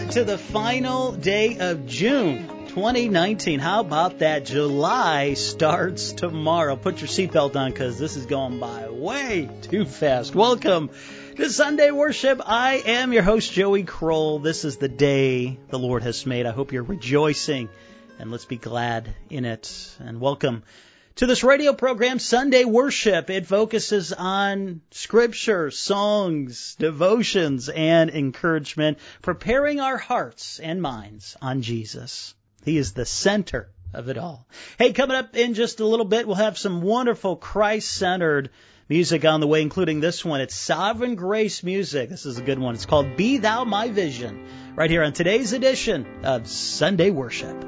to the final day of June 2019. How about that? July starts tomorrow. Put your seatbelt on because this is going by way too fast. Welcome to Sunday Worship. I am your host, Joey Kroll. This is the day the Lord has made. I hope you're rejoicing, and let's be glad in it. And welcome to this radio program, Sunday Worship. It focuses on scripture, songs, devotions, and encouragement, preparing our hearts and minds on Jesus. He is the center of it all. Hey, coming up in just a little bit, we'll have some wonderful Christ-centered music on the way, including this one. It's Sovereign Grace music. This is a good one. It's called Be Thou My Vision, right here on today's edition of Sunday Worship.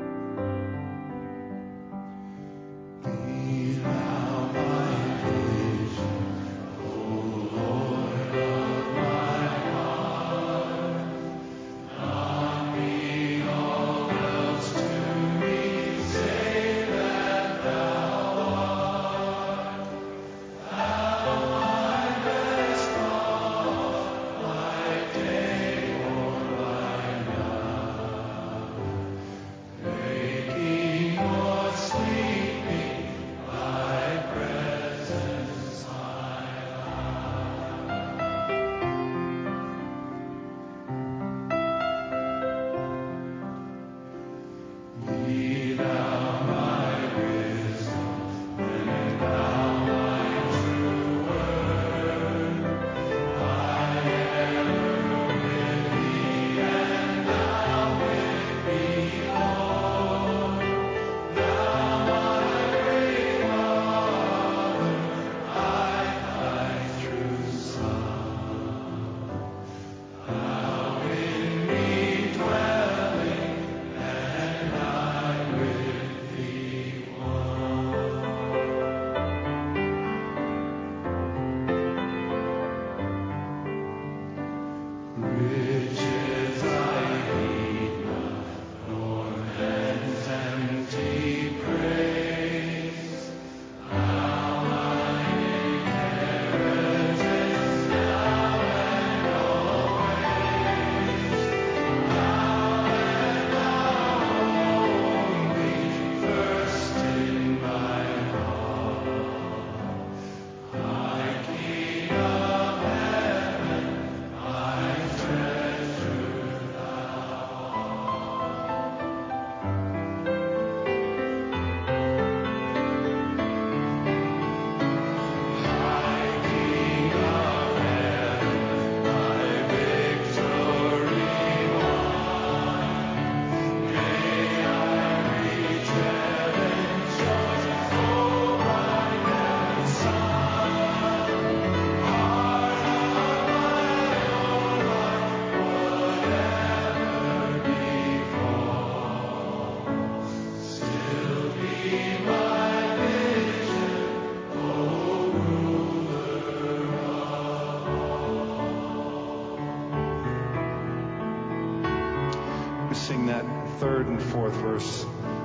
Sing that third and fourth verse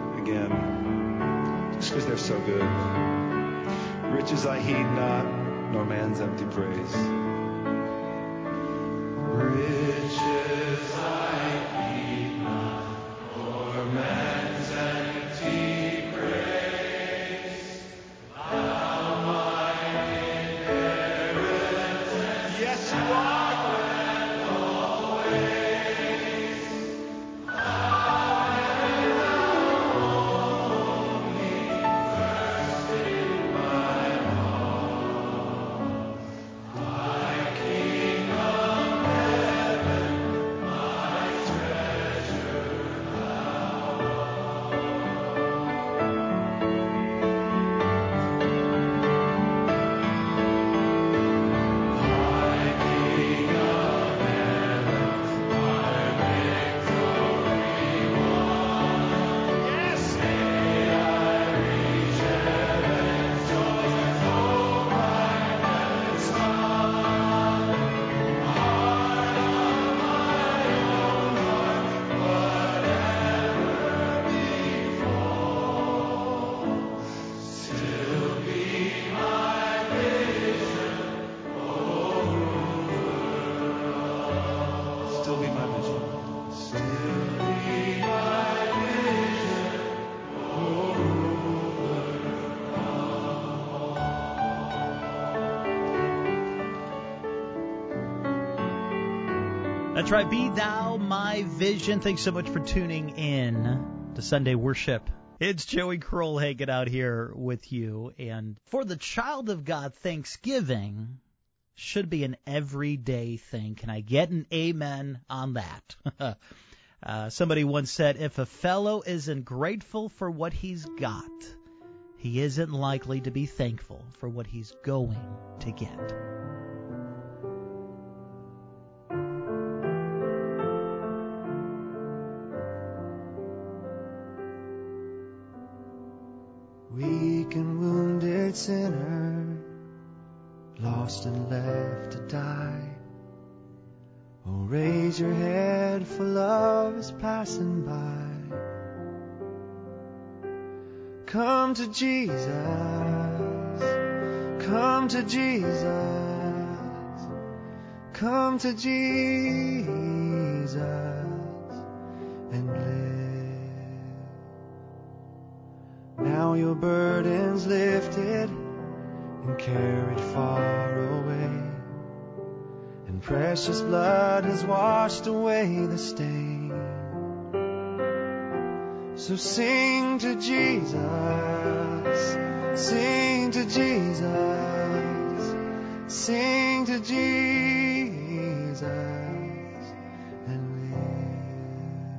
again, just because they're so good. Riches I heed not, nor man's empty praise. Riches I heed not, nor man's empty praise. Thou mine inheritance. Yes, you are. That's right. Be thou my vision. Thanks so much for tuning in to Sunday Worship. It's Joey Kroll hanging out here with you. And for the child of God, Thanksgiving should be an everyday thing. Can I get an amen on that? Somebody once said, if a fellow isn't grateful for what he's got, he isn't likely to be thankful for what he's going to get. Weak and wounded sinner, lost and left to die. Oh, raise your head, for love is passing by. Come to Jesus, come to Jesus, come to Jesus and live. Now your burden's lifted and carried far away, and precious blood has washed away the stain. So sing to Jesus, sing to Jesus, sing to Jesus and live.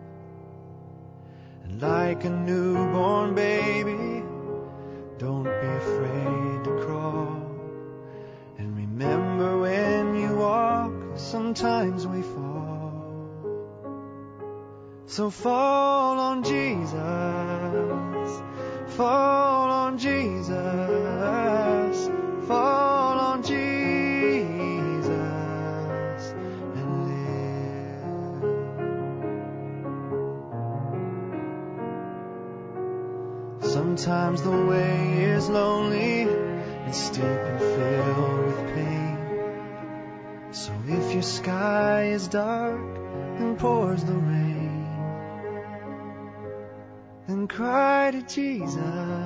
And like a newborn baby, don't be afraid to crawl. And remember, when you walk, sometimes we fall. So fall on Jesus, fall on Jesus, fall on Jesus and live. Sometimes the way is lonely and steep and filled with pain. So if your sky is dark and pours the rain, then cry to Jesus,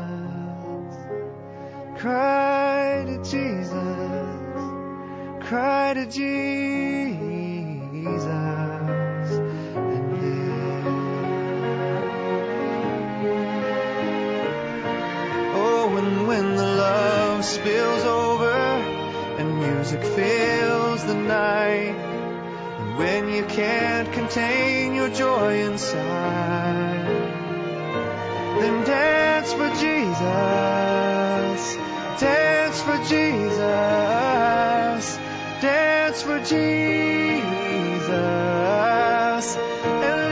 cry to Jesus, cry to Jesus and live. Oh, and when the love spills over and music fills the night, and when you can't contain your joy inside, then dance for Jesus, dance for Jesus, dance for Jesus and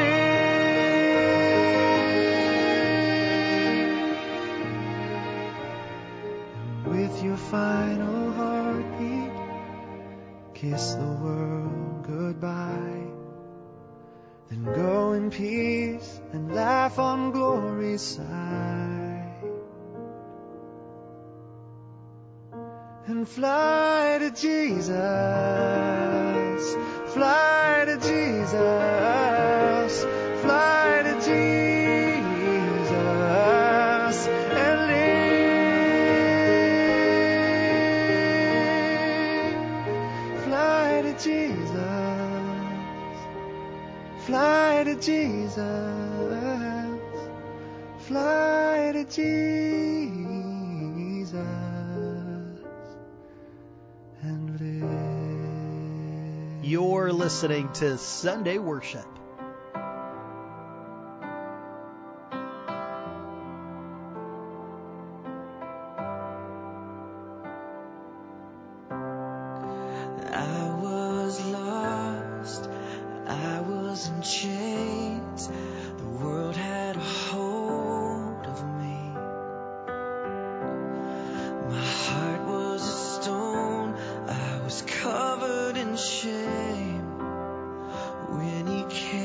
live. And with your final heartbeat, kiss the world goodbye. Then go in peace and laugh on glory's side. And fly to Jesus, fly to Jesus, fly to Jesus and live. Fly to Jesus, fly to Jesus, fly to Jesus and live. You're listening to Sunday Worship. I was lost, I was in chains, the world had a hold of me. My heart was a stone, I was covered in shame. When he came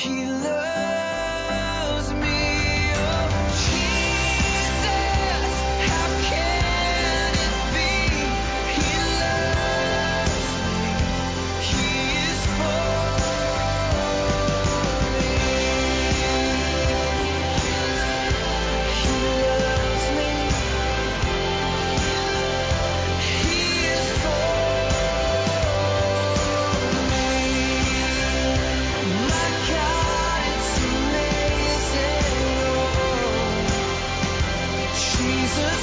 He loves me. Oh, Jesus, how can it be? He loves me. He is for me. He loves me. He is for me. My God, it's amazing. Jesus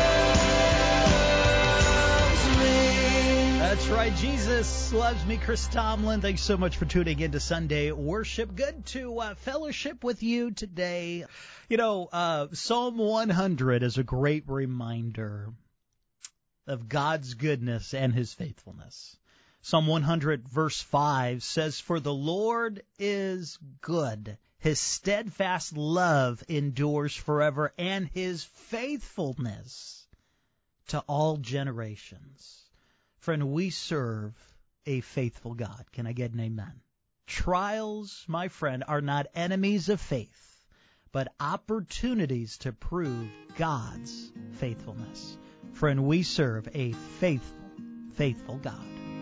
loves me. That's right. Jesus loves me. Chris Tomlin, thanks so much for tuning in to Sunday Worship. Good to fellowship with you today. You know, Psalm 100 is a great reminder of God's goodness and his faithfulness. Psalm 100 verse 5 says, "For the Lord is good. His steadfast love endures forever, and his faithfulness to all generations." Friend, we serve a faithful God. Can I get an amen? Trials, my friend, are not enemies of faith, but opportunities to prove God's faithfulness. Friend, we serve a faithful, faithful God.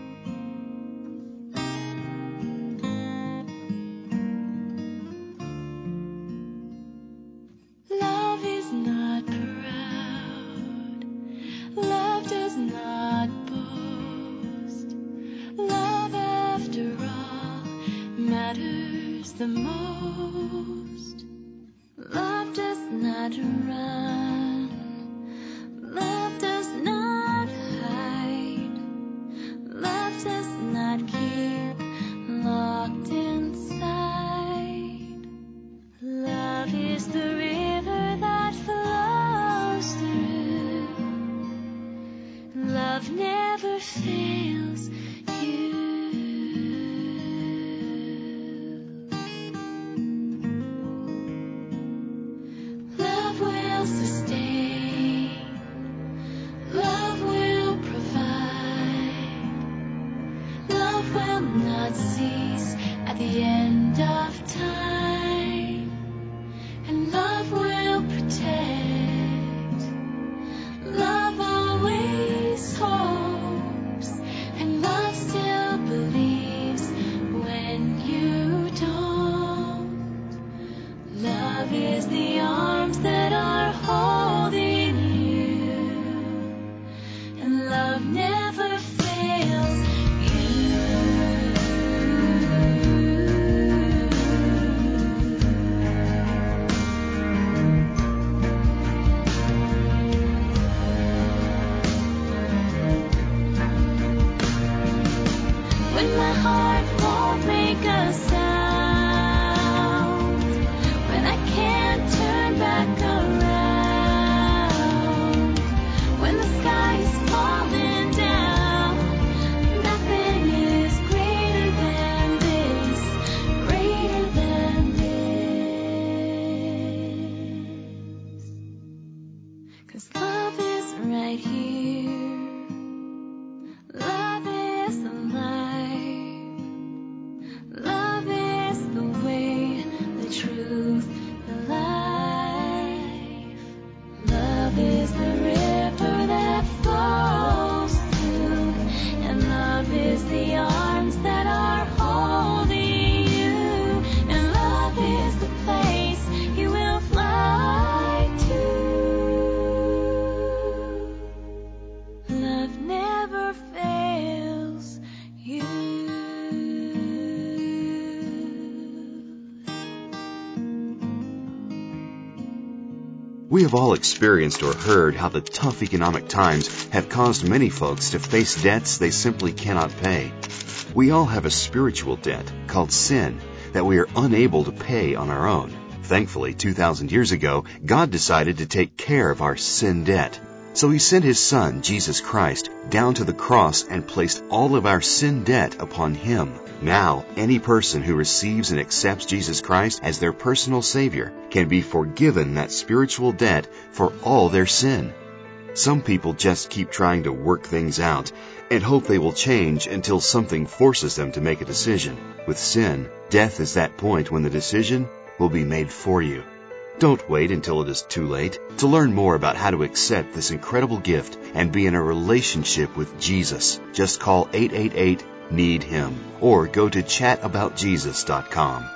Love is not proud. Love does not boast. Love, after all, matters the most. Love does not run. Love does not hide. Love does not keep locked inside. Love is the river that flows through. Love never fails you. Love will sustain. Love will provide. Love will not cease at the end of time. And love will protect. Love always hopes. And love still believes when you don't. Love is the arms that are holding you. And love never fails you. When my heart won't make a sound, when I can't turn back around, when the sky is falling down, nothing is greater than this, greater than this. 'Cause love is right here. Love is alive. Love is the way, the truth, the life. Love is the river that flows through. And love is the arms that are holding you. And love is the place you will fly to. Love never fails you. We have all experienced or heard how the tough economic times have caused many folks to face debts they simply cannot pay. We all have a spiritual debt called sin that we are unable to pay on our own. Thankfully, 2,000 years ago, God decided to take care of our sin debt. So he sent his Son, Jesus Christ, down to the cross and placed all of our sin debt upon him. Now, any person who receives and accepts Jesus Christ as their personal Savior can be forgiven that spiritual debt for all their sin. Some people just keep trying to work things out and hope they will change until something forces them to make a decision. With sin, death is that point when the decision will be made for you. Don't wait until it is too late. To learn more about how to accept this incredible gift and be in a relationship with Jesus, just call 888-NEED-HIM or go to chataboutjesus.com.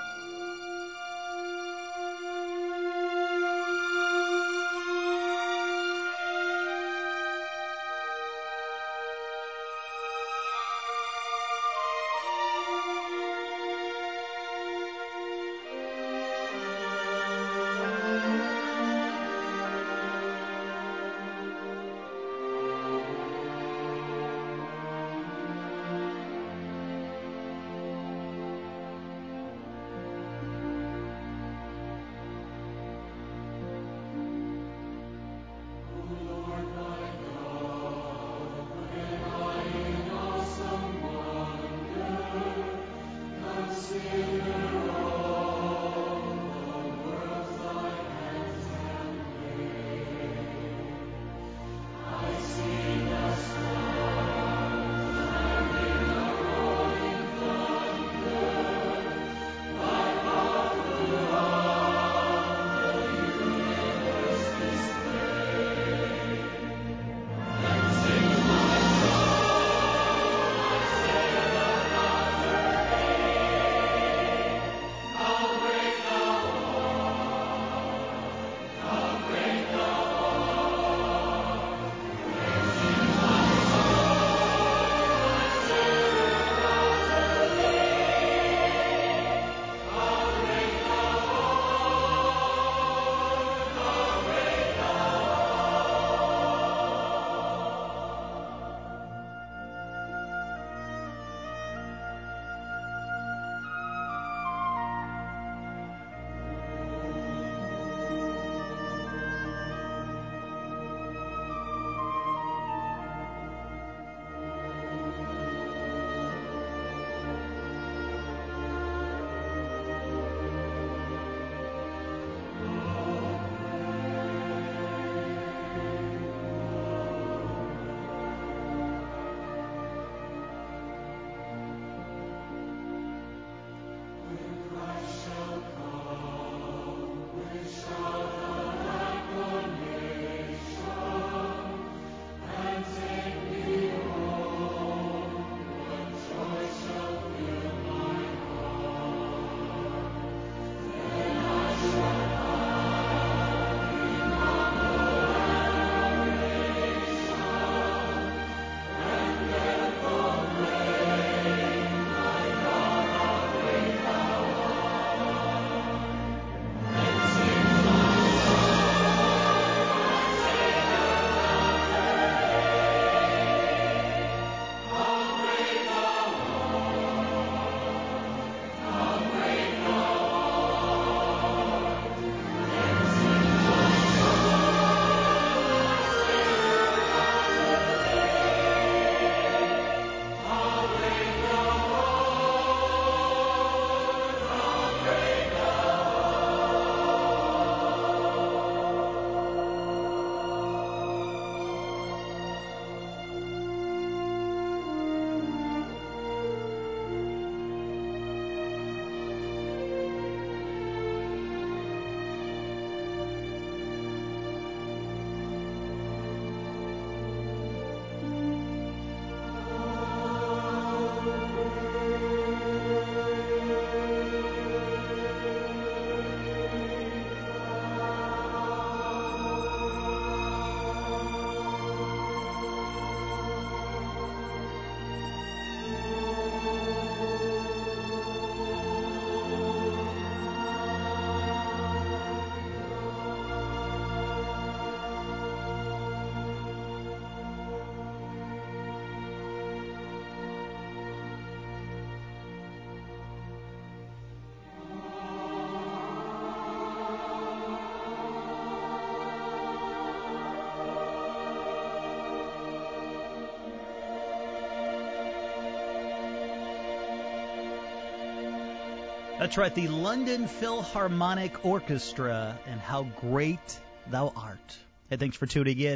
That's right, the London Philharmonic Orchestra, and How Great Thou Art. Hey, thanks for tuning in.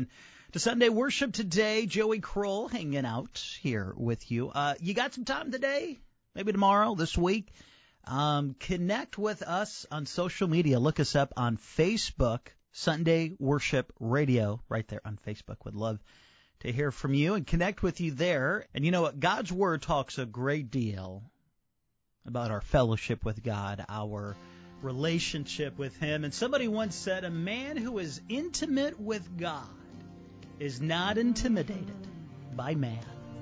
to Sunday Worship today. Joey Kroll hanging out here with you. You got some time today? Maybe tomorrow, this week? Connect with us on social media. Look us up on Facebook, Sunday Worship Radio, right there on Facebook. Would love to hear from you and connect with you there. And you know what? God's Word talks a great deal about our fellowship with God, our relationship with Him. And somebody once said, a man who is intimate with God is not intimidated by man.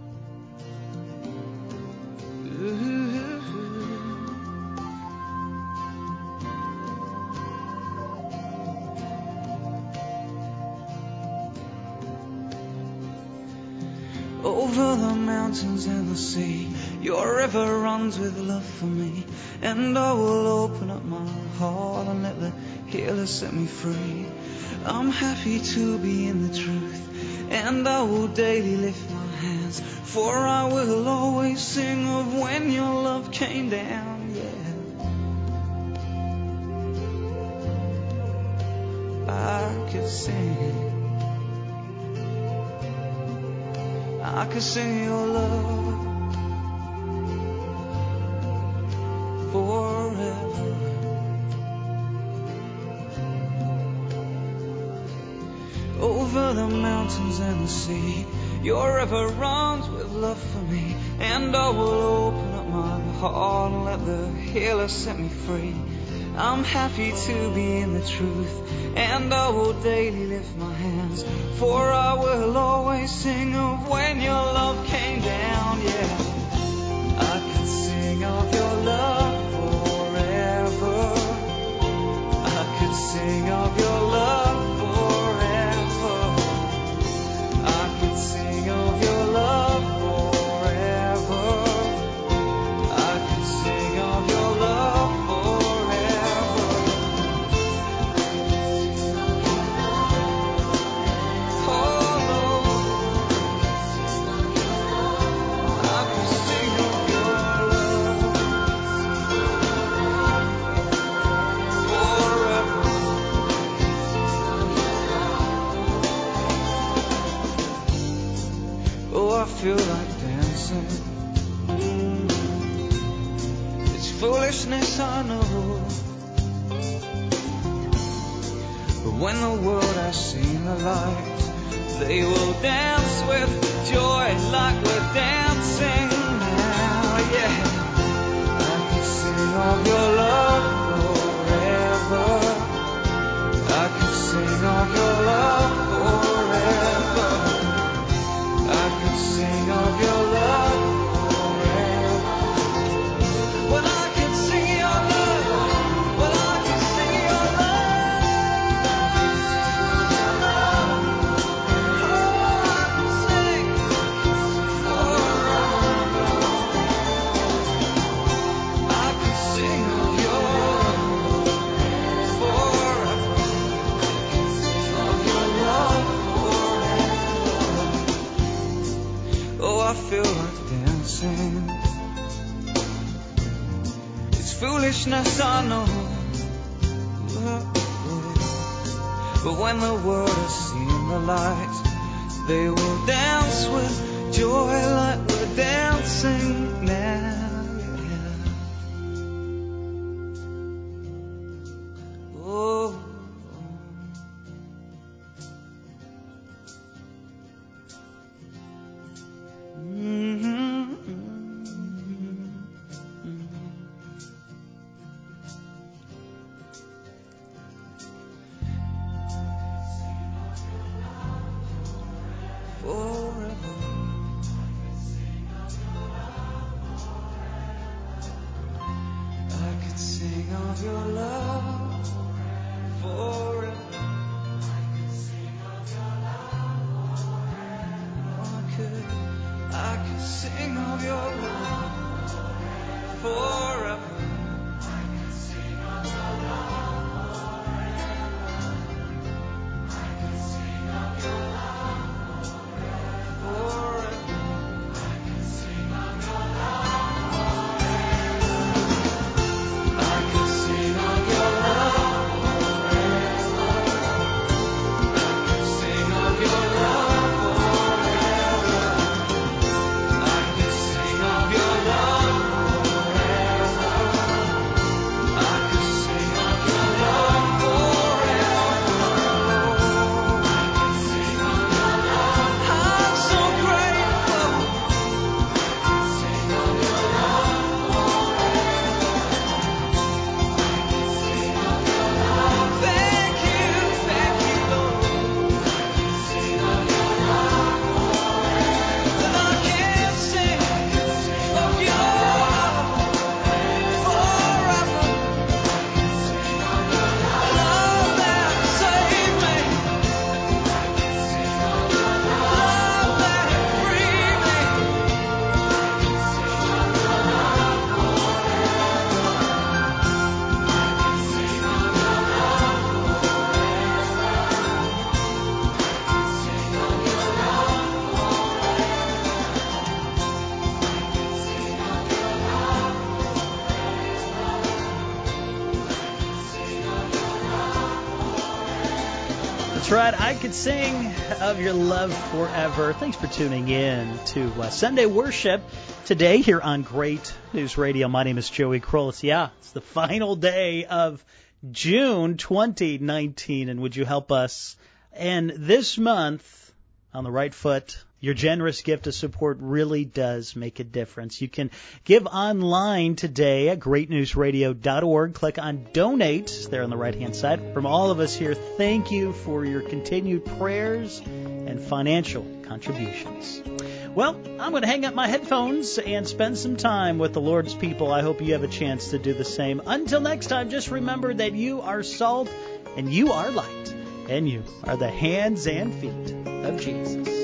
Over the mountains and the sea, your river runs with love for me. And I will open up my heart and let the healer set me free. I'm happy to be in the truth, and I will daily lift my hands, for I will always sing of when your love came down, yeah. I could sing, I could sing your love forever. Over the mountains and the sea, your river runs with love for me. And I will open up my heart and let the healer set me free. I'm happy to be in the truth, and I will daily lift my hands, for I will always sing of when your love came down, yeah. I could sing of your love forever. I could sing of your love forever. I could sing of your love forever. I could sing of your love forever. I feel like dancing. It's foolishness, I know, but when the world has seen the light, they will dance with joy like we're dancing now, yeah. I can sing of your love forever. I can sing of your love forever. I could sing of your love forever. Well, I could sing your love. Well, I could sing your love. Oh, I could sing forever. I could sing of your love forever. Of your love forever. Oh, I feel like dancing. It's foolishness, I know, but when the world has seen the light, they will dance with joy like we're dancing now, yeah. Oh. Sing That's right. I could sing of your love forever. Thanks for tuning in to Sunday Worship today here on Great News Radio. My name is Joey Kroll. It's the final day of June 2019. And would you help us end this month on the right foot? Your generous gift of support really does make a difference. You can give online today at greatnewsradio.org. Click on Donate there on the right-hand side. From all of us here, thank you for your continued prayers and financial contributions. Well, I'm going to hang up my headphones and spend some time with the Lord's people. I hope you have a chance to do the same. Until next time, just remember that you are salt and you are light, and you are the hands and feet of Jesus.